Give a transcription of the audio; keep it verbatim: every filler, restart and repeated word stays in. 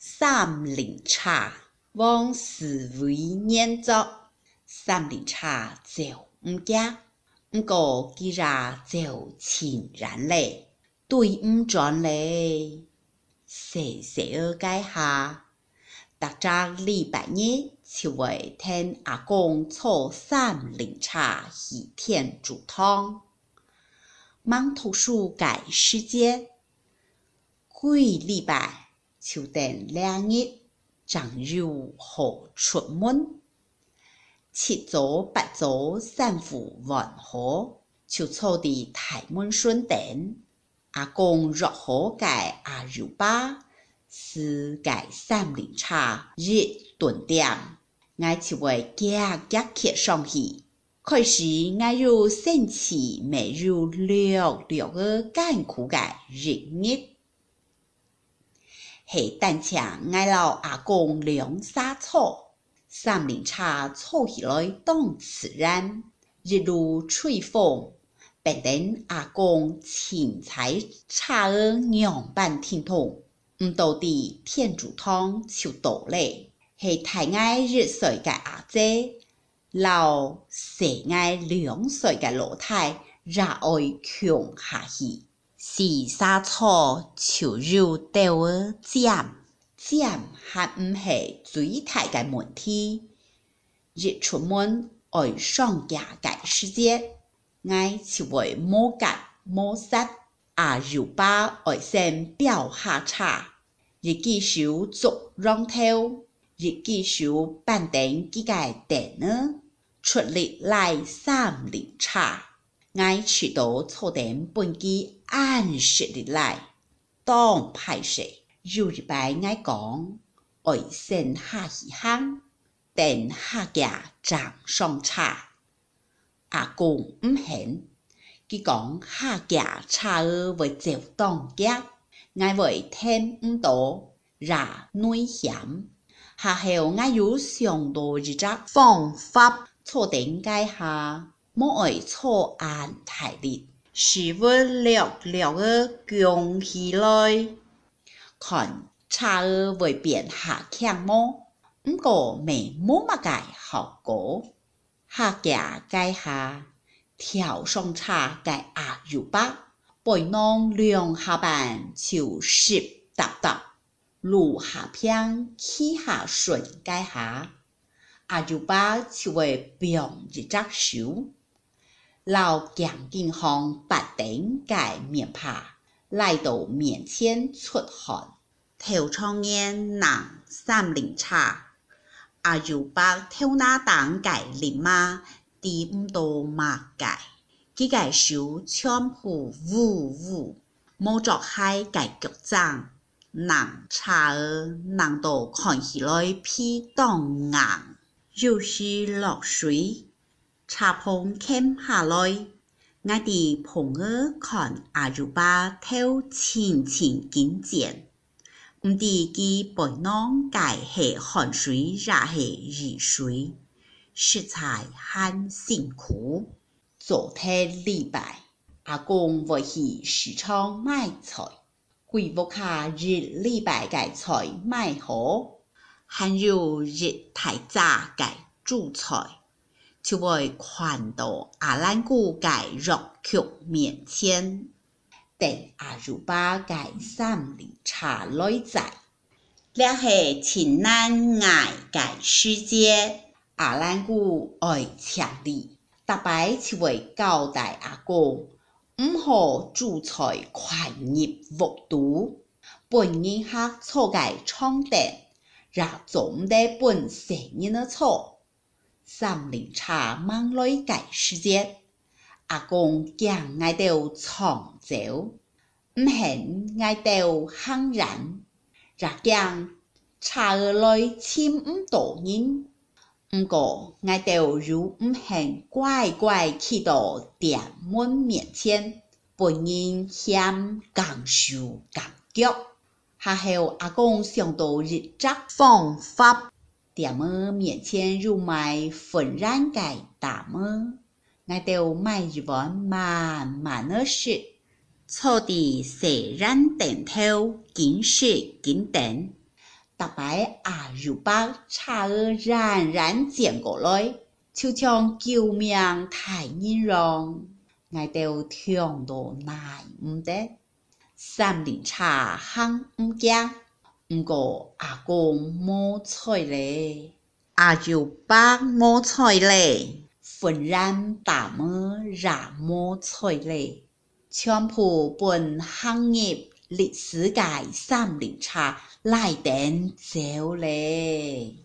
三零茶往事为念作，三零茶就毋惊，毋过既然就情然嘞，对毋转嘞，细细儿解下，逐只礼拜日就会听阿公做三零茶去天主堂，忙读书改时间，几礼拜就等两日，正有好出门。七早八早散户完好，就坐伫大门顺顶。阿公热好改阿乳巴，是改三零茶日顿点，我就会夹夹起上去。开始我有生气，没有略略个艰苦改日日。系等请我老阿公凉沙草，三零茶坐起来当自然，日如吹风，便等阿公青菜茶儿样板听筒，毋到伫天主堂就到嘞，系太爱日岁嘅阿姐，老细爱两岁嘅老太，也爱强下去。是沙草就有豆儿尖，尖还毋是最大嘅问题。日出门爱上架嘅时节，我就会摸干摸杀，阿乳巴爱先表下茶，日记手做让头，日记手板顶几个电呢，出力来三零茶。我去到坐定本机按时日来，当派势有日摆我讲，爱先下去行，等下架掌上茶。阿公毋肯，佢讲下架茶儿会走当家，我会听毋到，也内险。下后我有想到一只方法，坐定解下。莫爱错按太力，是为略略个强起来，看茶儿会变下强么？毋过未冇乜个效果。下架解下，跳上茶嘅阿乳巴，背囊两下半就湿哒哒，路下片起下顺解下，阿乳巴就会变一只手。老强健行八顶盖面帕，来到面前出汗，头窗烟囊三零茶，阿乳巴头那当盖林马，地唔到马盖，几个手全部呜呜，冇作海盖脚掌，囊茶儿囊到看起来皮当硬，有时落水。茶棚欠下來，我哋棚兒看阿乳巴頭清清見見，唔知佢背囊解係汗水也係熱水，實在很辛苦。昨天禮拜，阿公會去市場買菜，幾屋下日禮拜嘅菜買好，還有日太早嘅煮菜。就會看到阿蘭姑嘅肉曲面前，等阿乳巴嘅三零茶來在，這係前難捱嘅世界，阿蘭姑愛強力，特別就會交代阿公，唔好煮菜快入屋肚，本人客坐嘅床墊，也做唔得本成人嘅錯。三零茶忙來改時節，阿公驚嗌到長走，唔肯嗌到酣然，也驚茶兒來簽唔到人，唔過嗌到如唔肯乖乖去到店門面前，本人嫌càng手càng腳，下後阿公想到一則方法。店兒面前有賣粉染嘅大門，我就買一碗慢慢的食，坐伫細染頂頭，緊食緊等， 逐摆阿如伯差儿冉冉剪过来，就像救命大人样，我都听到耐唔得。三轮车行唔惊，不过阿公冇睬咧，阿如伯冇睬咧，浑然爸母也冇睬咧，全部本行业历史界三轮车来电走咧。